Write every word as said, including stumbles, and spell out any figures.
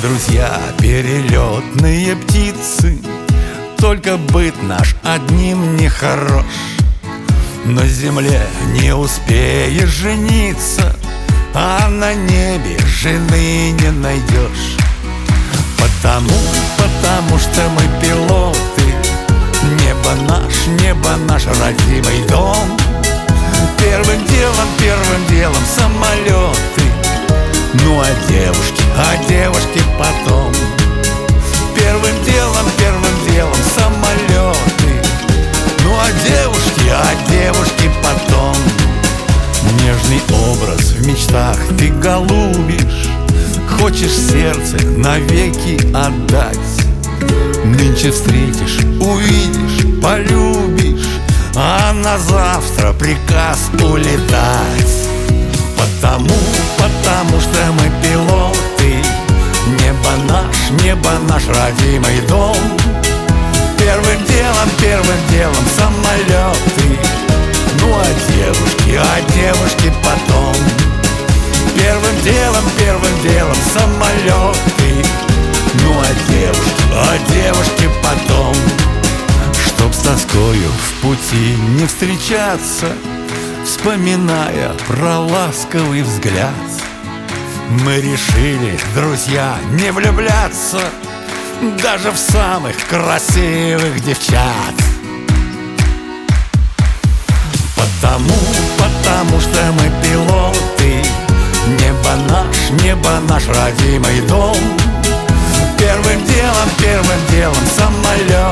друзья, перелетные птицы, только быт наш одним не хорош. На земле не успеешь жениться, а на небе жены не найдешь. Потому, потому что мы пилоты, небо наш, небо наш родимый дом. Первым делом, первым делом самолеты, ну а девушки, а девушки потом. Первым делом, первым делом самолеты, ну а девушки, а девушки потом. Нежный образ в мечтах ты голубишь, хочешь сердце навеки отдать. Нынче встретишь, увидишь, полюбишь, а на завтра приказ улетать. Потому, потому что мы пилоты, небо наш, небо наш родимый дом. Первым делом, первым делом самолеты, ну а девушки, а девушки потом. Первым делом, первым делом самолеты, ну а девушки, а девушки потом. Чтоб с тоскою в пути не встречаться, вспоминая про ласковый взгляд, мы решили, друзья, не влюбляться даже в самых красивых девчат. Потому, потому что мы пилоты, небо наш, небо наш родимый дом. Первым делом, первым делом самолет,